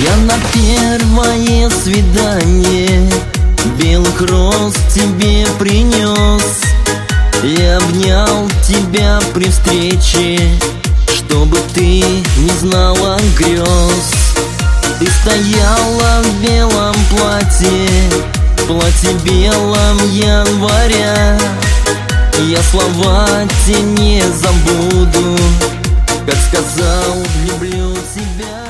Я на первое свидание белых роз тебе принес. Я обнял тебя при встрече, чтобы ты не знала грез. Ты стояла в белом платье белом января. Я слова те не забуду, как сказал: люблю тебя.